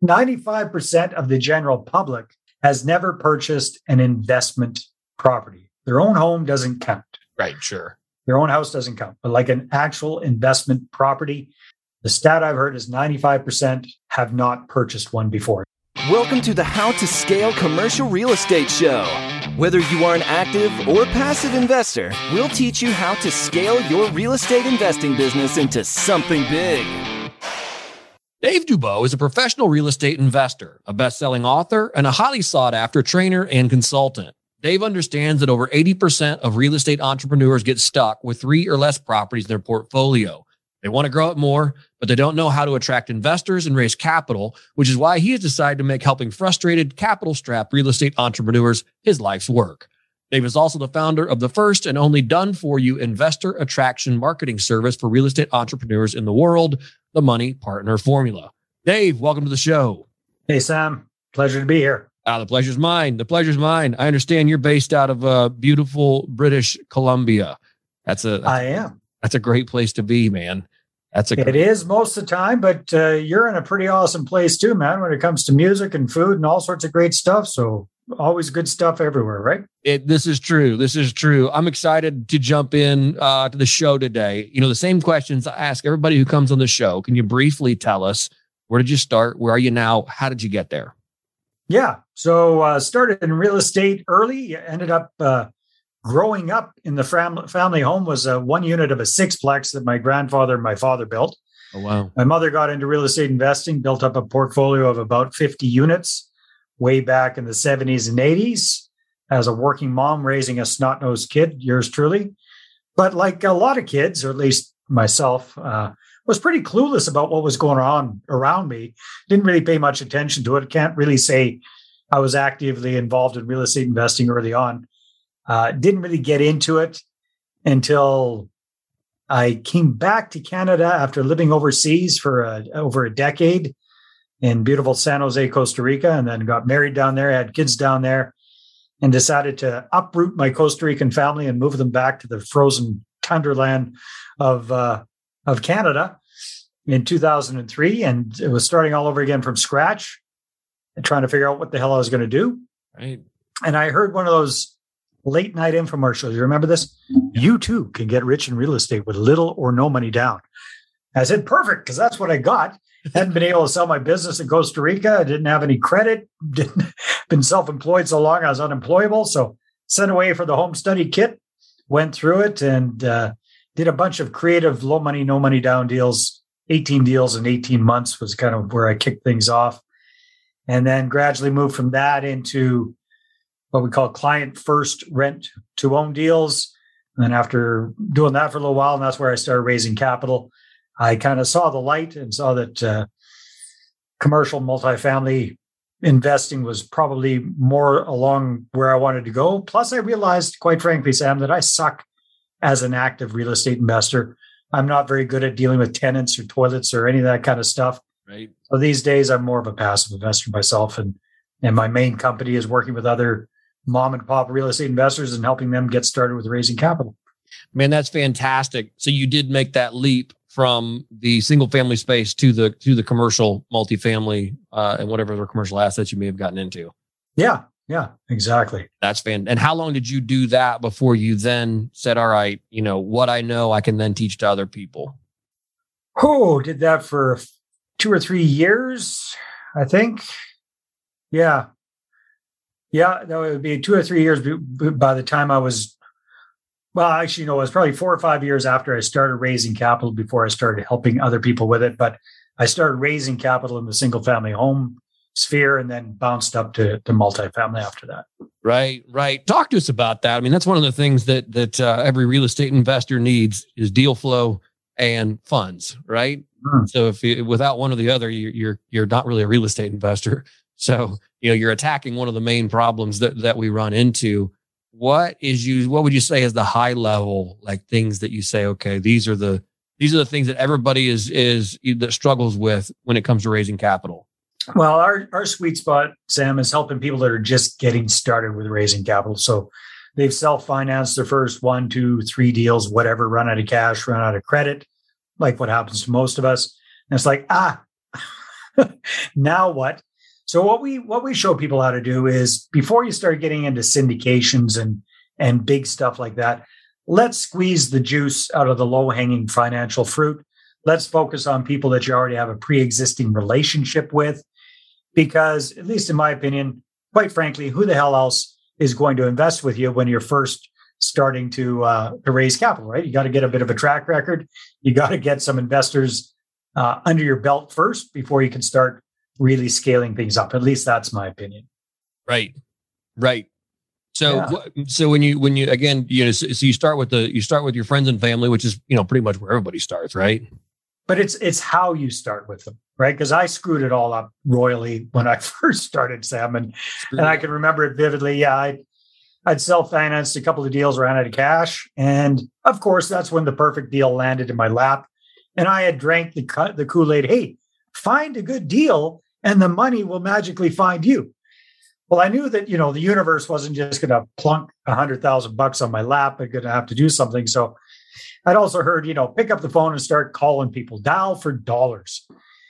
95% of the general public has never purchased an investment property. Their own home doesn't count. Right, sure. Their own house doesn't count. But like an actual investment property, the stat I've heard is 95% have not purchased one before. Welcome to the How to Scale Commercial Real Estate Show. Whether you are an active or passive investor, we'll teach you how to scale your real estate investing business into something big. Dave Dubeau is a professional real estate investor, a best-selling author, and a highly sought-after trainer and consultant. Dave understands that over 80% of real estate entrepreneurs get stuck with 3 or less properties in their portfolio. They want to grow it more, but they don't know how to attract investors and raise capital, which is why he has decided to make helping frustrated, capital-strapped real estate entrepreneurs his life's work. Dave is also the founder of the first and only done-for-you investor attraction marketing service for real estate entrepreneurs in the world, the Money Partner Formula. Dave, welcome to the show. Hey, Sam. Pleasure to be here. The pleasure's mine. The pleasure's mine. I understand you're based out of beautiful British Columbia. I am. That's a great place to be, man. It is most of the time, but you're in a pretty awesome place too, man, when it comes to music and food and all sorts of great stuff. So always good stuff everywhere, right? This is true. This is true. I'm excited to jump in to the show today. You know, the same questions I ask everybody who comes on the show. Can you briefly tell us, where did you start? Where are you now? How did you get there? Yeah. So started in real estate early, ended up growing up in the family home was one unit of a 6-plex that my grandfather and my father built. Oh, wow. My mother got into real estate investing, built up a portfolio of about 50 units way back in the 70s and 80s as a working mom raising a snot-nosed kid, yours truly. But like a lot of kids, or at least myself, was pretty clueless about what was going on around me. Didn't really pay much attention to it. Can't really say I was actively involved in real estate investing early on. Didn't really get into it until I came back to Canada after living overseas for over a decade in beautiful San Jose, Costa Rica, and then got married down there, had kids down there, and decided to uproot my Costa Rican family and move them back to the frozen tundraland of Canada in 2003. And it was starting all over again from scratch and trying to figure out what the hell I was going to do. Right. And I heard one of those late night infomercials. You remember this? You too can get rich in real estate with little or no money down. I said, perfect, because that's what I got. Hadn't been able to sell my business in Costa Rica. I didn't have any credit. Didn't been self-employed so long I was unemployable. So sent away for the home study kit, went through it and did a bunch of creative low money, no money down deals. 18 deals in 18 months was kind of where I kicked things off. And then gradually moved from that into what we call client first rent to own deals. And then after doing that for a little while, and that's where I started raising capital, I kind of saw the light and saw that commercial multifamily investing was probably more along where I wanted to go. Plus, I realized, quite frankly, Sam, that I suck as an active real estate investor. I'm not very good at dealing with tenants or toilets or any of that kind of stuff. Right. So these days, I'm more of a passive investor myself. And my main company is working with other mom and pop real estate investors and helping them get started with raising capital. Man, that's fantastic. So you did make that leap from the single family space to the commercial multifamily and whatever other commercial assets you may have gotten into. Yeah, exactly. That's fantastic. And how long did you do that before you then said, all right, you know, what I know I can then teach to other people? Oh, did that for 2 or 3 years, I think. Yeah, that would be 2 or 3 years by the time I was, well, actually, no, it was probably 4 or 5 years after I started raising capital before I started helping other people with it. But I started raising capital in the single family home sphere and then bounced up to multifamily after that. Right. Talk to us about that. I mean, that's one of the things that every real estate investor needs is deal flow and funds, right? So if without one or the other, you're not really a real estate investor. So, you know, you're attacking one of the main problems that we run into. What would you say is the high level, like things that you say, okay, these are the things that everybody that struggles with when it comes to raising capital? Well, our sweet spot, Sam, is helping people that are just getting started with raising capital. So they've self-financed their first 1, 2, 3 deals, whatever, run out of cash, run out of credit, like what happens to most of us. And it's like, Now what? So what we show people how to do is before you start getting into syndications and big stuff like that, let's squeeze the juice out of the low-hanging financial fruit. Let's focus on people that you already have a pre-existing relationship with, because at least in my opinion, quite frankly, who the hell else is going to invest with you when you're first starting to raise capital, right? You got to get a bit of a track record. You got to get some investors under your belt first before you can start really scaling things up. At least that's my opinion. Right. So, so when you again, so you start with your friends and family, which is, pretty much where everybody starts, right? But it's how you start with them, right? Because I screwed it all up royally when I first started, Sam, and I can remember it vividly. Yeah, I'd self-financed a couple of deals, ran out of cash, and of course, that's when the perfect deal landed in my lap, and I had drank the Kool-Aid. Hey, find a good deal, and the money will magically find you. Well, I knew that, the universe wasn't just going to plunk $100,000 on my lap. I'm going to have to do something. So I'd also heard, pick up the phone and start calling people, dial for dollars.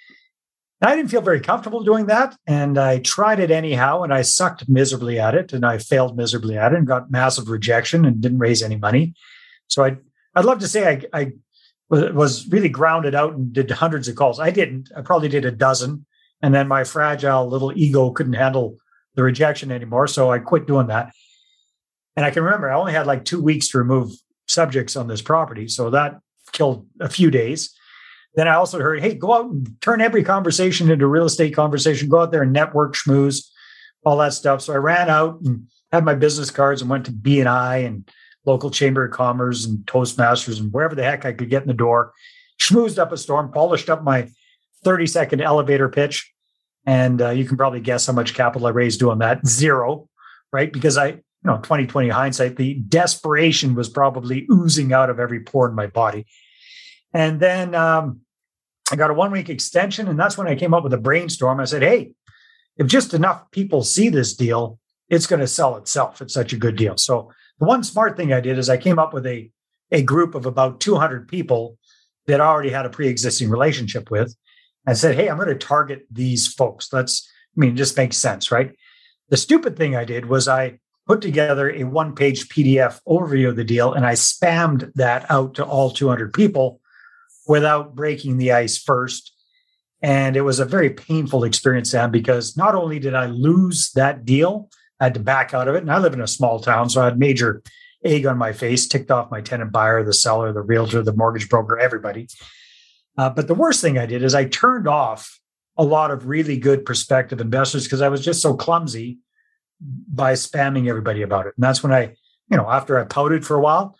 And I didn't feel very comfortable doing that. And I tried it anyhow, and I sucked miserably at it, and I failed miserably at it and got massive rejection and didn't raise any money. So I'd love to say I was really grounded out and did hundreds of calls. I didn't. I probably did a dozen. And then my fragile little ego couldn't handle the rejection anymore. So I quit doing that. And I can remember I only had like 2 weeks to remove subjects on this property. So that killed a few days. Then I also heard, hey, go out and turn every conversation into a real estate conversation. Go out there and network, schmooze, all that stuff. So I ran out and had my business cards and went to BNI and local Chamber of Commerce and Toastmasters and wherever the heck I could get in the door. Schmoozed up a storm, polished up my 30-second elevator pitch. And you can probably guess how much capital I raised doing that. Zero, right? Because 2020 hindsight, the desperation was probably oozing out of every pore in my body. And then I got a 1-week extension, and that's when I came up with a brainstorm. I said, hey, if just enough people see this deal, it's going to sell itself. It's such a good deal. So the one smart thing I did is I came up with a group of about 200 people that I already had a pre-existing relationship with. I said, hey, I'm going to target these folks. It just makes sense, right? The stupid thing I did was I put together a 1-page PDF overview of the deal, and I spammed that out to all 200 people without breaking the ice first. And it was a very painful experience, Sam, because not only did I lose that deal, I had to back out of it. And I live in a small town, so I had major egg on my face, ticked off my tenant buyer, the seller, the realtor, the mortgage broker, everybody. But the worst thing I did is I turned off a lot of really good prospective investors because I was just so clumsy by spamming everybody about it. And that's when after I pouted for a while,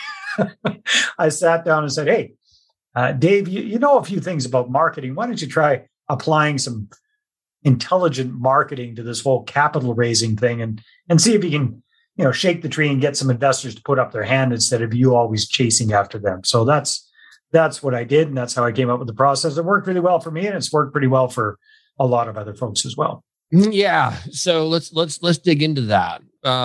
I sat down and said, hey, Dave, you know a few things about marketing. Why don't you try applying some intelligent marketing to this whole capital raising thing and see if you can, shake the tree and get some investors to put up their hand instead of you always chasing after them. So that's what I did. And that's how I came up with the process. It worked really well for me, and it's worked pretty well for a lot of other folks as well. Yeah. So let's dig into that.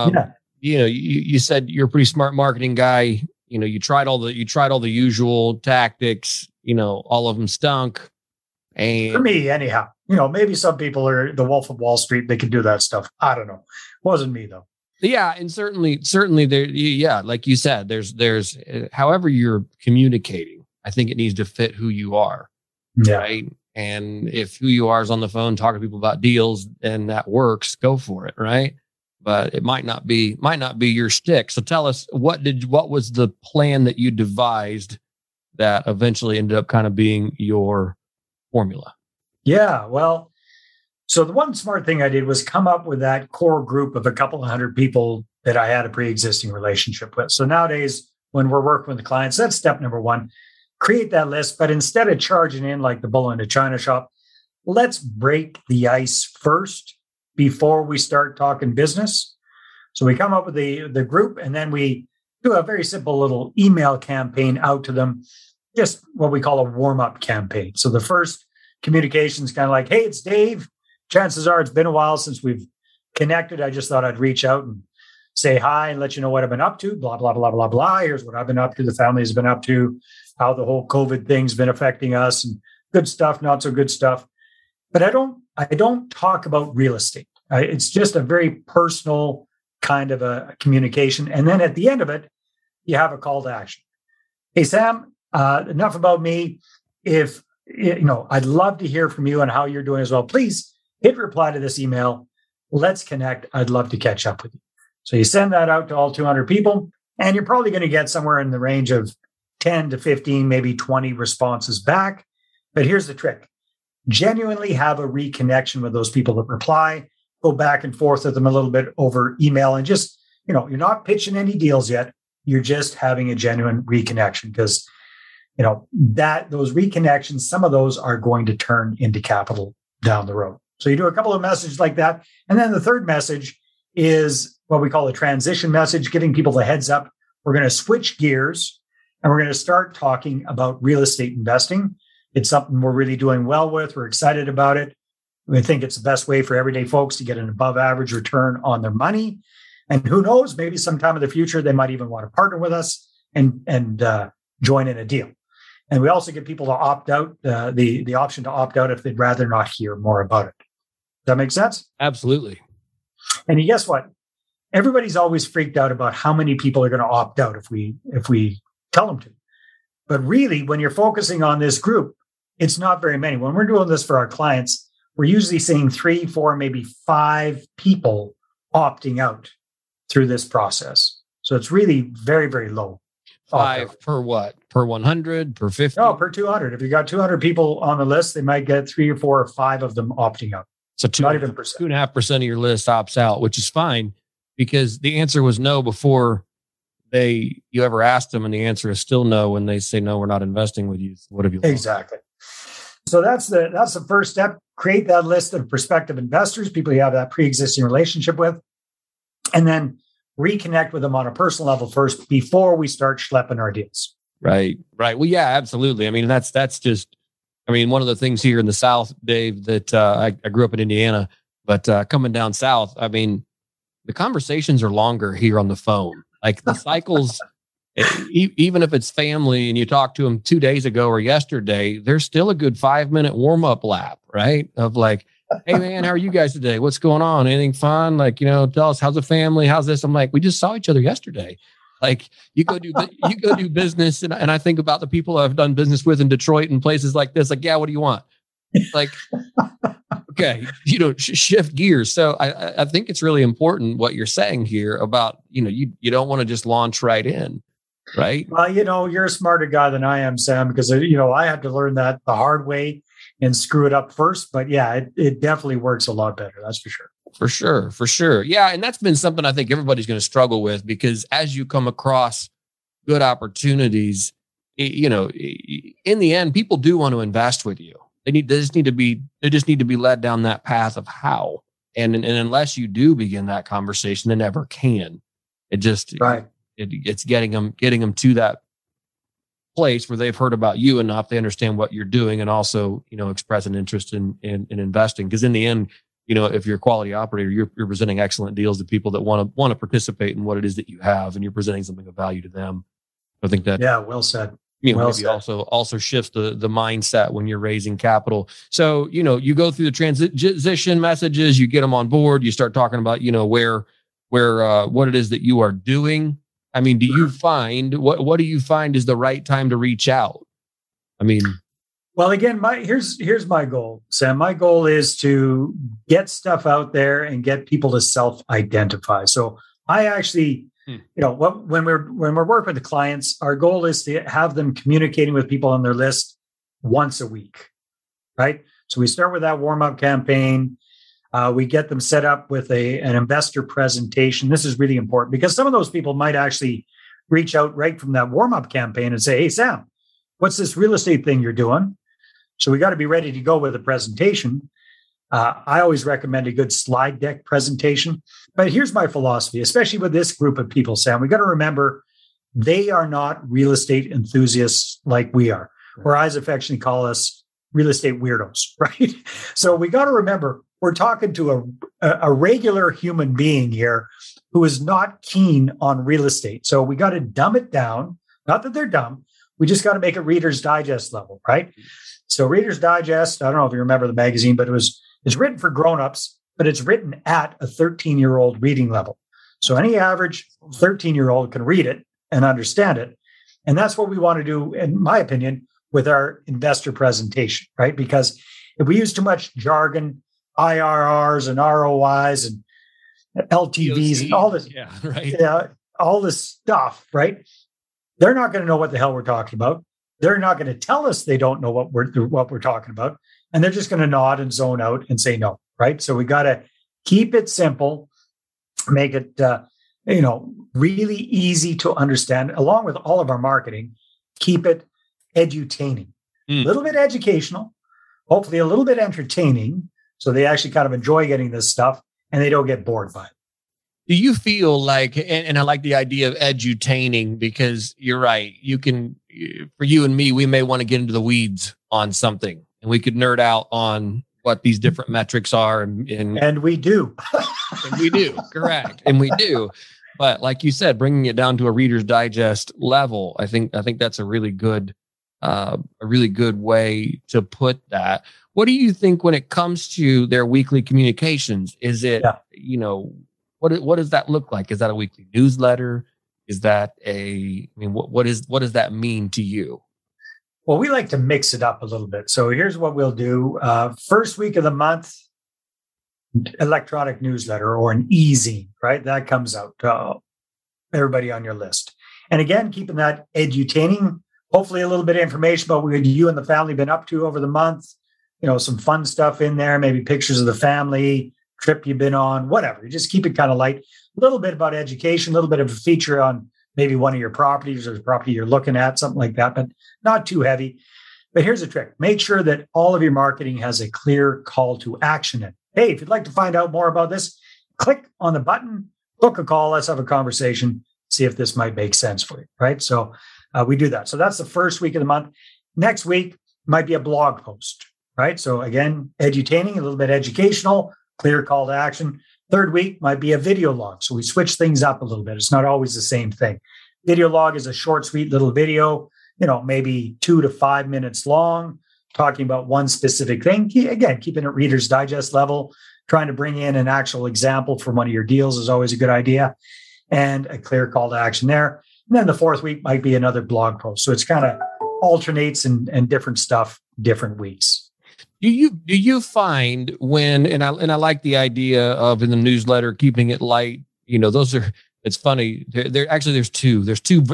You said you're a pretty smart marketing guy. You tried all the usual tactics, all of them stunk. And for me, anyhow, maybe some people are the Wolf of Wall Street. They can do that stuff. I don't know. Wasn't me though. Yeah. And certainly there, like you said, there's however you're communicating, I think it needs to fit who you are. Yeah. Right. And if who you are is on the phone talking to people about deals and that works, go for it. Right. But it might not be your shtick. So tell us, what was the plan that you devised that eventually ended up kind of being your formula? Yeah. Well, so the one smart thing I did was come up with that core group of a couple of hundred people that I had a pre-existing relationship with. So nowadays, when we're working with the clients, that's step number one. Create that list, but instead of charging in like the bull in a china shop, let's break the ice first before we start talking business. So we come up with the group, and then we do a very simple little email campaign out to them, just what we call a warm-up campaign. So the first communication is kind of like, hey, it's Dave. Chances are it's been a while since we've connected. I just thought I'd reach out and say hi and let you know what I've been up to, blah, blah, blah, blah, blah. Here's what I've been up to. The family has been up to, how the whole COVID thing's been affecting us, and good stuff, not so good stuff. But I don't talk about real estate. It's just a very personal kind of a communication. And then at the end of it, you have a call to action. Hey, Sam, enough about me. If, I'd love to hear from you and how you're doing as well. Please hit reply to this email. Let's connect. I'd love to catch up with you. So you send that out to all 200 people, and you're probably going to get somewhere in the range of 10 to 15, maybe 20 responses back. But here's the trick. Genuinely have a reconnection with those people that reply. Go back and forth with them a little bit over email, and just, you're not pitching any deals yet. You're just having a genuine reconnection, because, those reconnections, some of those are going to turn into capital down the road. So you do a couple of messages like that. And then the third message is what we call a transition message, giving people the heads up. We're going to switch gears and we're going to start talking about real estate investing. It's something we're really doing well with. We're excited about it. We think it's the best way for everyday folks to get an above average return on their money. And who knows, maybe sometime in the future, they might even want to partner with us and join in a deal. And we also give people to opt out, the option to opt out if they'd rather not hear more about it. Does that make sense? Absolutely. And guess what? Everybody's always freaked out about how many people are going to opt out if we tell them to. But really, when you're focusing on this group, it's not very many. When we're doing this for our clients, we're usually seeing 3, 4, maybe 5 people opting out through this process. So it's really very, very low. 5 per what? Per 100? Per 50? No, per 200. If you got 200 people on the list, they might get 3 or 4 or 5 of them opting out. So 2.5% of your list opts out, which is fine, because the answer was no before you ever asked them, and the answer is still no when they say no, we're not investing with you. What have you lost? Exactly. So that's the first step. Create that list of prospective investors, people you have that pre-existing relationship with, and then reconnect with them on a personal level first before we start schlepping our deals. Right. Well, yeah, absolutely. I mean, that's just, one of the things here in the South, Dave, that I grew up in Indiana, but coming down South, the conversations are longer here on the phone. Like the cycles, even if it's family and you talk to them 2 days ago or yesterday, there's still a good 5-minute warm-up lap, right? Of like, hey man, how are you guys today? What's going on? Anything fun? Like, tell us, how's the family? How's this? I'm like, we just saw each other yesterday. Like you go do business. And I think about the people I've done business with in Detroit and places like this. Like, yeah, what do you want? Like, okay, shift gears. So I think it's really important what you're saying here about, you don't want to just launch right in. Right. Well, you're a smarter guy than I am, Sam, because, I had to learn that the hard way and screw it up first. But yeah, it definitely works a lot better. That's for sure. For sure. Yeah. And that's been something I think everybody's going to struggle with, because as you come across good opportunities, in the end, people do want to invest with you. They just need to be led down that path of how. And unless you do begin that conversation, they never can. It just, right. It's getting them to that place where they've heard about you enough, they understand what you're doing, and also, express an interest in investing. Because in the end, if you're a quality operator, you're presenting excellent deals to people that want to participate in what it is that you have, and you're presenting something of value to them. I think that, yeah, well said. Maybe also shifts the mindset when you're raising capital. So, you go through the transition messages, you get them on board, you start talking about, where what it is that you are doing. Do you find what do you find is the right time to reach out? Well, again, here's my goal, Sam. My goal is to get stuff out there and get people to self-identify. So I actually, when we're working with the clients, our goal is to have them communicating with people on their list once a week, right? So we start with that warm-up campaign. We get them set up with an investor presentation. This is really important because some of those people might actually reach out right from that warm-up campaign and say, hey, Sam, what's this real estate thing you're doing? So we got to be ready to go with a presentation. I always recommend a good slide deck presentation. But here's my philosophy, especially with this group of people, Sam. We got to remember they are not real estate enthusiasts like we are, or I affectionately call us real estate weirdos, right? So we got to remember we're talking to a regular human being here who is not keen on real estate. So we got to dumb it down. Not that they're dumb. We just got to make it Reader's Digest level, right? So Reader's Digest, I don't know if you remember the magazine, but it's written for grownups, but it's written at a 13-year-old reading level. So any average 13-year-old can read it and understand it. And that's what we want to do, in my opinion, with our investor presentation, right? Because if we use too much jargon, IRRs and ROIs and LTVs and all this, all this stuff, right? They're not going to know what the hell we're talking about. They're not going to tell us they don't know what we're talking about, and they're just going to nod and zone out and say no, right? So we got to keep it simple, make it really easy to understand. Along with all of our marketing, keep it edutaining, a little bit educational, hopefully a little bit entertaining, so they actually kind of enjoy getting this stuff and they don't get bored by it. Do you feel like, and I like the idea of edutaining, because you're right, you can, for you and me, we may want to get into the weeds on something and we could nerd out on what these different metrics are. And we do. And we do, correct. And we do. But like you said, bringing it down to a Reader's Digest level, I think that's a really good way to put that. What do you think when it comes to their weekly communications? Is it, what does that look like? Is that a weekly newsletter? Is that what does that mean to you? Well, we like to mix it up a little bit. So here's what we'll do. First week of the month, electronic newsletter or an e-zine, right? That comes out to everybody on your list. And again, keeping that edutaining, hopefully a little bit of information about what you and the family been up to over the month. Some fun stuff in there, maybe pictures of the family, trip you've been on, whatever. You just keep it kind of light. A little bit about education, a little bit of a feature on maybe one of your properties or the property you're looking at, something like that, but not too heavy. But here's a trick. Make sure that all of your marketing has a clear call to action in it. Hey, if you'd like to find out more about this, click on the button, book a call, let's have a conversation, see if this might make sense for you, right? So we do that. So that's the first week of the month. Next week might be a blog post, right? So again, edutaining, a little bit educational, clear call to action. Third week might be a video log. So we switch things up a little bit. It's not always the same thing. Video log is a short, sweet little video, maybe 2 to 5 minutes long, talking about one specific thing. Again, keeping it Reader's Digest level, trying to bring in an actual example from one of your deals is always a good idea, and a clear call to action there. And then the fourth week might be another blog post. So it's kind of alternates and different stuff, different weeks. Do you find and I like the idea of in the newsletter keeping it light? It's funny. There's two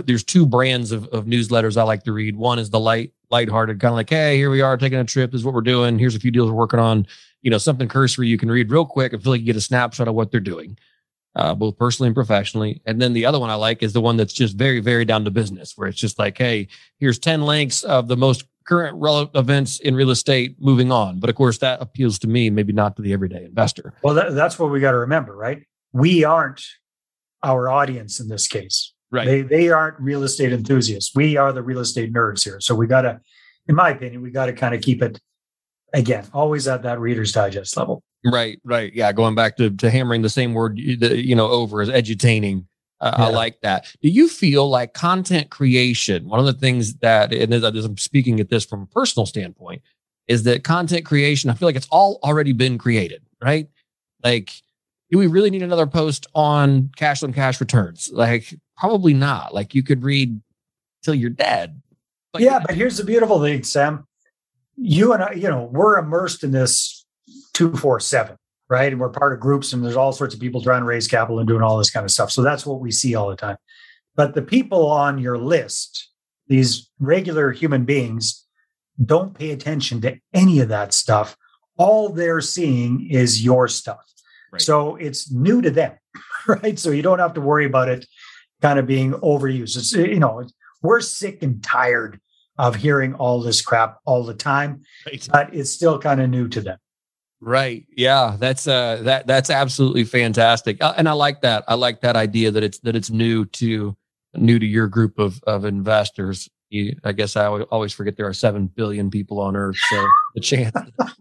brands of newsletters I like to read. One is the lighthearted, kind of like, hey, here we are taking a trip. This is what we're doing. Here's a few deals we're working on. Something cursory you can read real quick and feel like you get a snapshot of what they're doing, both personally and professionally. And then the other one I like is the one that's just very, very down to business, where it's just like, hey, here's 10 links of the most current relevant events in real estate, moving on. But of course, that appeals to me, maybe not to the everyday investor. Well, that's what we got to remember, right? We aren't our audience in this case. Right. They aren't real estate enthusiasts. We are the real estate nerds here. So we got to, in my opinion, we got to kind of keep it, again, always at that Reader's Digest level. Right. Yeah. Going back to hammering the same word, over as edutaining. I like that. Do you feel like content creation, one of the things that, and as I'm speaking at this from a personal standpoint, is that content creation, I feel like it's all already been created, right? Like, do we really need another post on cash returns? Like, probably not. Like, you could read till you're dead. But but here's the beautiful thing, Sam. You and I, we're immersed in this 24/7. Right. And we're part of groups and there's all sorts of people trying to raise capital and doing all this kind of stuff. So that's what we see all the time. But the people on your list, these regular human beings, don't pay attention to any of that stuff. All they're seeing is your stuff. Right. So it's new to them. Right. So you don't have to worry about it kind of being overused. It's, we're sick and tired of hearing all this crap all the time, right. But it's still kind of new to them. Right. Yeah. That's absolutely fantastic. And I like that. I like that idea that it's new to your group of investors. I guess I always forget there are 7 billion people on Earth. So the chance.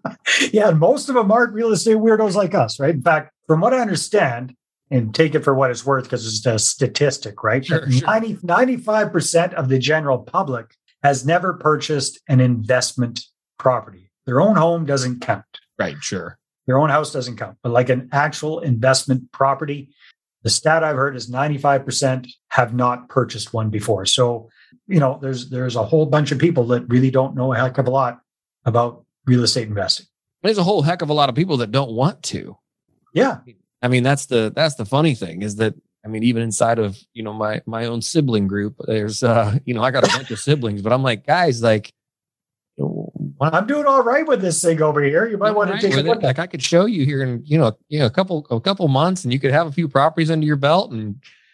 Yeah. And most of them aren't real estate weirdos like us. Right. In fact, from what I understand, and take it for what it's worth, because it's a statistic, right? Sure. 95% of the general public has never purchased an investment property. Their own home doesn't count. Right, sure. Their own house doesn't count. But like an actual investment property, the stat I've heard is 95% have not purchased one before. So, there's a whole bunch of people that really don't know a heck of a lot about real estate investing. There's a whole heck of a lot of people that don't want to. Yeah. I mean, that's the funny thing is that, I mean, even inside of, my own sibling group, there's, I got a bunch of siblings, but I'm like, guys, like, I'm doing all right with this thing over here. You might want to take a look. Like I could show you here in, a couple months, and you could have a few properties under your belt, and,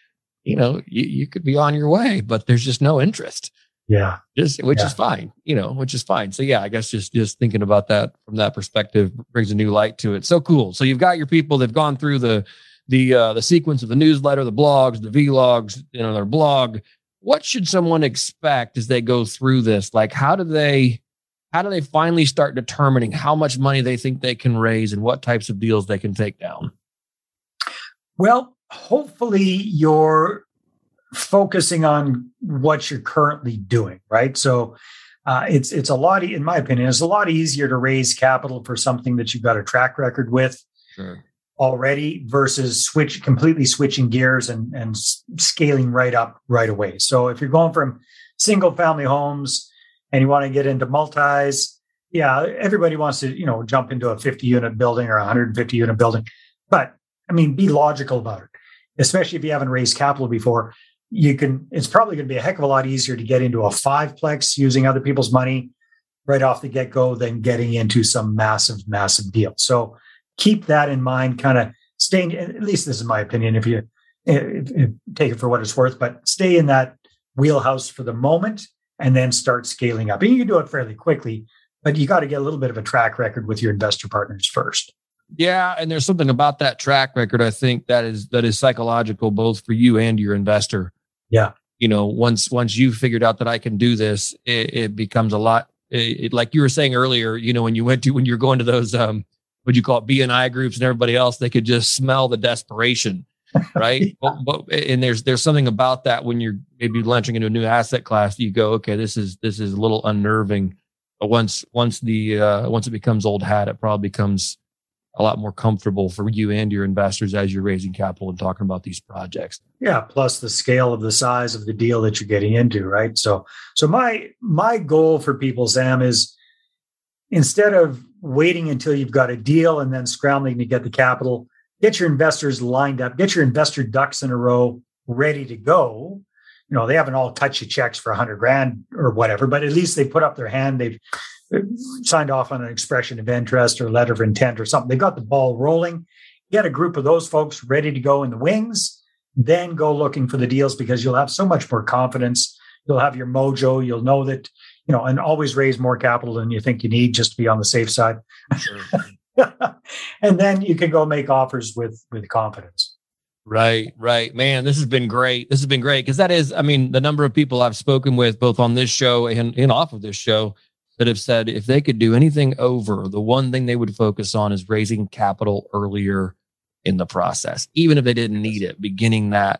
you could be on your way, but there's just no interest. Yeah. Which is fine, which is fine. So yeah, I guess just thinking about that from that perspective brings a new light to it. So cool. So you've got your people that've gone through the sequence of the newsletter, the blogs, the vlogs, their blog. What should someone expect as they go through this? Like, how do they finally start determining how much money they think they can raise and what types of deals they can take down? Well, hopefully you're focusing on what you're currently doing, right? So it's a lot, in my opinion, it's a lot easier to raise capital for something that you've got a track record with already versus completely switching gears and scaling right up right away. So if you're going from single family homes and you want to get into multis, everybody wants to, jump into a 50 unit building or a 150 unit building. But I mean, be logical about it, especially if you haven't raised capital before. It's probably going to be a heck of a lot easier to get into a 5-plex using other people's money right off the get-go than getting into some massive deal. So keep that in mind, kind of staying, at least this is my opinion, if you take it for what it's worth, but stay in that wheelhouse for the moment and then start scaling up. And you can do it fairly quickly, but you got to get a little bit of a track record with your investor partners first. Yeah, and there's something about that track record, I think, that is psychological, both for you and your investor. Yeah. Once you've figured out that I can do this, it becomes a lot. Like you were saying earlier, when you're going to those, what you call it, B&I groups and everybody else, they could just smell the desperation, right? Yeah. And there's something about that when you're maybe launching into a new asset class, you go, okay, this is a little unnerving. But once it becomes old hat, it probably becomes a lot more comfortable for you and your investors as you're raising capital and talking about these projects. Yeah. Plus the scale of the size of the deal that you're getting into, right? So my goal for people, Sam, is instead of waiting until you've got a deal and then scrambling to get the capital, get your investors lined up, get your investor ducks in a row, ready to go. They haven't all cut you checks for $100,000 or whatever, but at least they put up their hand. They've signed off on an expression of interest or letter of intent or something. They got the ball rolling. Get a group of those folks ready to go in the wings, then go looking for the deals because you'll have so much more confidence. You'll have your mojo. You'll know that, and always raise more capital than you think you need just to be on the safe side. Sure. And then you can go make offers with confidence. Right. Man, this has been great. Because that is, the number of people I've spoken with both on this show and off of this show that have said if they could do anything over, the one thing they would focus on is raising capital earlier in the process, even if they didn't need it, beginning that,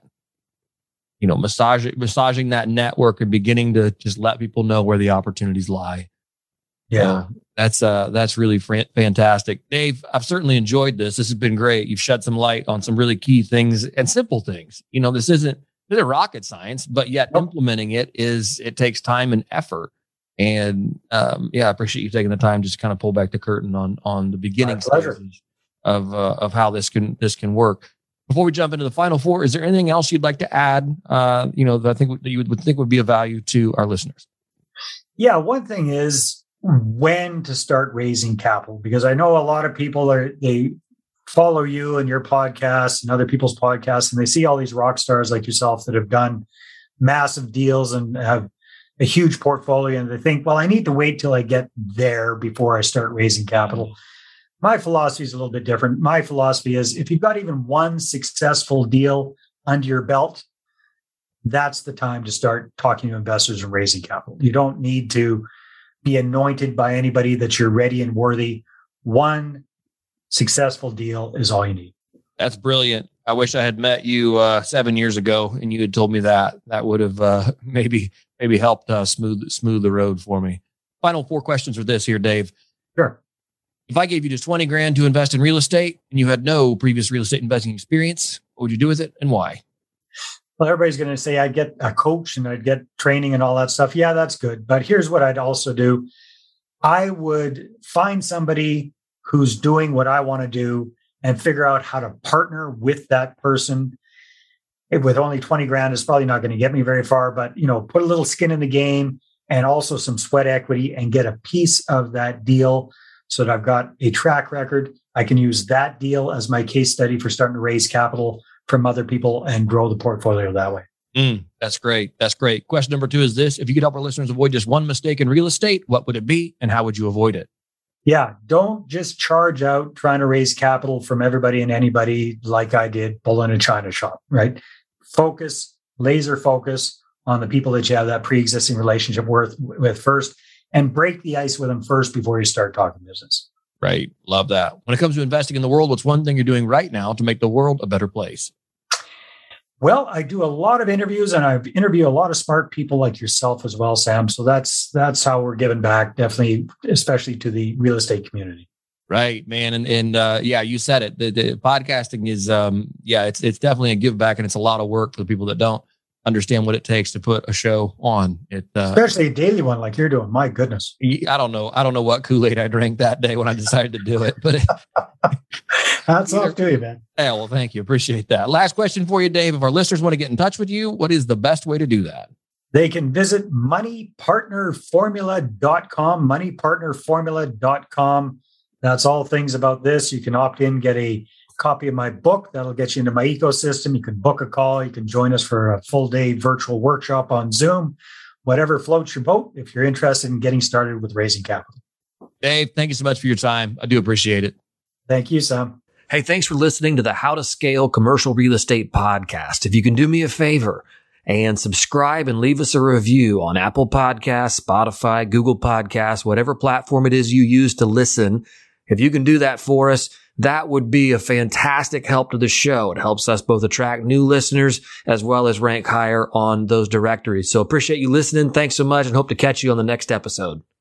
massaging that network and beginning to just let people know where the opportunities lie. Yeah. So that's really fantastic. Dave, I've certainly enjoyed this. This has been great. You've shed some light on some really key things and simple things. This isn't rocket science, but yet implementing it takes time and effort. And I appreciate you taking the time just to kind of pull back the curtain on the beginning stages of how this can work. Before we jump into the final four, is there anything else you'd like to add? That I think that you would think would be of value to our listeners. Yeah, one thing is when to start raising capital, because I know a lot of people they follow you and your podcast and other people's podcasts, and they see all these rock stars like yourself that have done massive deals and have a huge portfolio, and they think, well, I need to wait till I get there before I start raising capital. My philosophy is a little bit different. My philosophy is if you've got even one successful deal under your belt, that's the time to start talking to investors and raising capital. You don't need to be anointed by anybody that you're ready and worthy. One successful deal is all you need. That's brilliant. I wish I had met you 7 years ago and you had told me that. That would have maybe helped smooth the road for me. Final 4 questions are this here, Dave. Sure. If I gave you just 20 grand to invest in real estate and you had no previous real estate investing experience, what would you do with it and why? Well, everybody's going to say I'd get a coach and I'd get training and all that stuff. Yeah, that's good. But here's what I'd also do. I would find somebody who's doing what I want to do and figure out how to partner with that person. With only 20 grand, it's probably not going to get me very far, but put a little skin in the game and also some sweat equity and get a piece of that deal so that I've got a track record. I can use that deal as my case study for starting to raise capital from other people and grow the portfolio that way. That's great. That's great. Question number 2 is this. If you could help our listeners avoid just one mistake in real estate, what would it be and how would you avoid it? Yeah, don't just charge out trying to raise capital from everybody and anybody like I did pulling a China shop, right? Focus, laser focus on the people that you have that pre-existing relationship with first and break the ice with them first before you start talking business. Right. Love that. When it comes to investing in the world, what's one thing you're doing right now to make the world a better place? Well, I do a lot of interviews and I interview a lot of smart people like yourself as well, Sam. So that's how we're giving back, definitely, especially to the real estate community. Right, man. And yeah, you said it. The podcasting is, it's definitely a give back and it's a lot of work for the people that don't understand what it takes to put a show on it. Especially a daily one like you're doing. My goodness. I don't know what Kool-Aid I drank that day when I decided to do it, but hats off to you, man. Yeah, well, thank you. Appreciate that. Last question for you, Dave. If our listeners want to get in touch with you, what is the best way to do that? They can visit moneypartnerformula.com, moneypartnerformula.com. That's all things about this. You can opt in, get a copy of my book. That'll get you into my ecosystem. You can book a call. You can join us for a full day virtual workshop on Zoom, whatever floats your boat if you're interested in getting started with raising capital. Dave, thank you so much for your time. I do appreciate it. Thank you, Sam. Hey, thanks for listening to the How to Scale Commercial Real Estate podcast. If you can do me a favor and subscribe and leave us a review on Apple Podcasts, Spotify, Google Podcasts, whatever platform it is you use to listen. If you can do that for us, that would be a fantastic help to the show. It helps us both attract new listeners as well as rank higher on those directories. So appreciate you listening. Thanks so much and hope to catch you on the next episode.